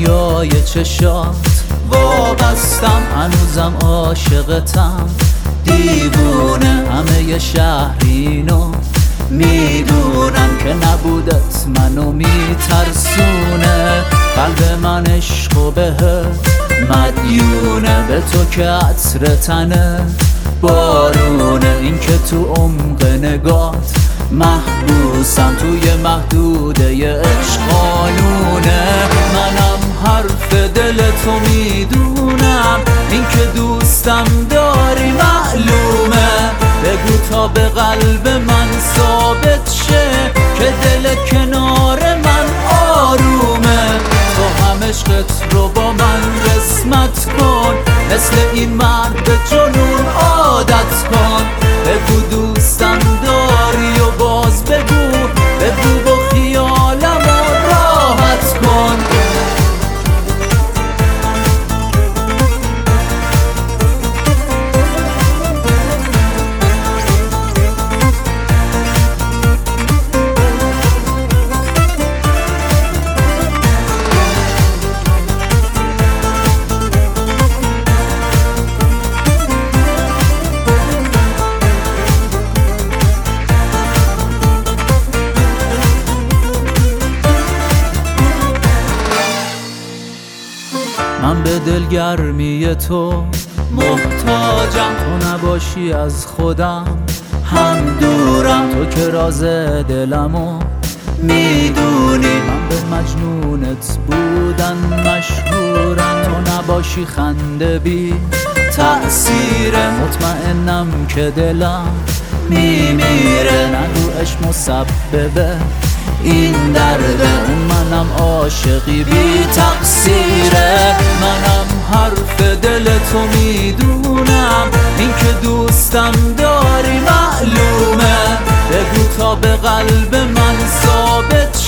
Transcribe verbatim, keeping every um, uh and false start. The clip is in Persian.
دنیای چشات وابستم، هنوزم عاشقتم دیوونه. همه شهر اینو میدونم که نبودت منو میترسونه. قلب من عشق و بهت مدیونه، به تو که عطر تنه بارونه. این که تو عمق نگات محبوسم، توی محدوده عشق قانونه. منم حرف دل تو میدونم، این که دوستم داری معلومه. بگو تا به قلب من ثابت شه که دل کنار من آرومه. تو هم عشقت رو با من قسمت کن، مثل این مرد جنون عادت کن. بگو دوستم داری و باز بگو، بگو با خیالم رو راحت کن. من به دلگرمی تو محتاجم، تو نباشی از خودم هم دورم. تو که راز دلمو میدونی، من به مجنونت بودن مشهورم. تو نباشی خنده بی تأثیره، مطمئنم که دلم میمیره. نگو عشق مسببه این درده، اون منم عاشقی بی تقصیره. منم حرف دل تو میدونم، این که دوستم داری معلومه. بگو تا به قلب من ثابت